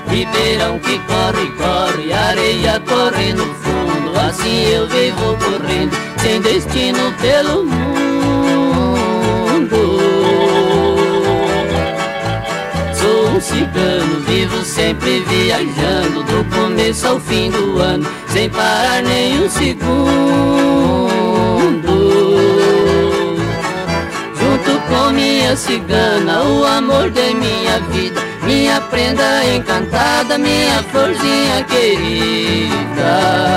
ribeirão que corre, corre, areia corre no fundo. Assim eu vivo correndo, sem destino pelo mundo. Sou um cigano, vivo sempre viajando, do começo ao fim do ano, sem parar nem um segundo. Junto com minha cigana, o amor de minha vida, minha prenda encantada, minha florzinha querida.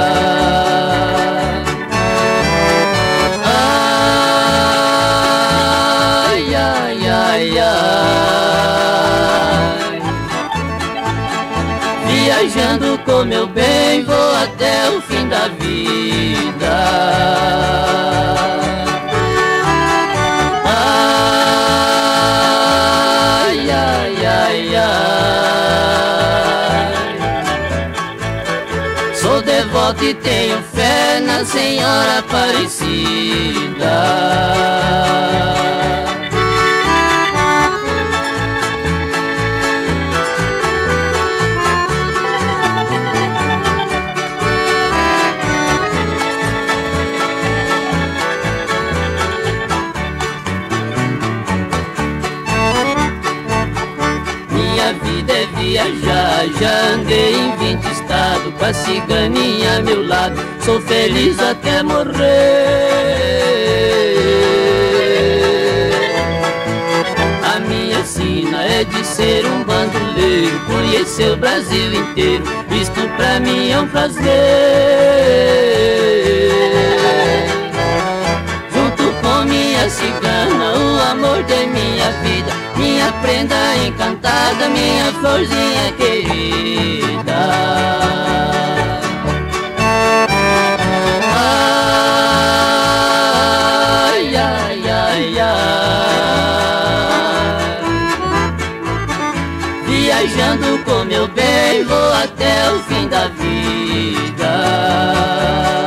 Ai, ai, ai, ai. Viajando com meu bem, vou até o fim da vida. Sou devoto e tenho fé na Senhora Aparecida. Minha vida é viajar, já andei em 20 estados, com a ciganinha a meu lado, sou feliz até morrer. A minha sina é de ser um bandoleiro, conhecer o Brasil inteiro, isto pra mim é um prazer. Junto com minha cigana, o amor de minha vida, minha prenda encantada, minha florzinha querida. Ai, ai, ai, ai. Viajando com meu bem, vou até o fim da vida.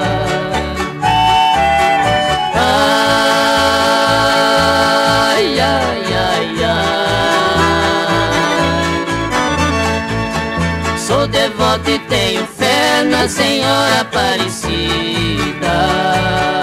Sou devoto e tenho fé na Senhora Aparecida.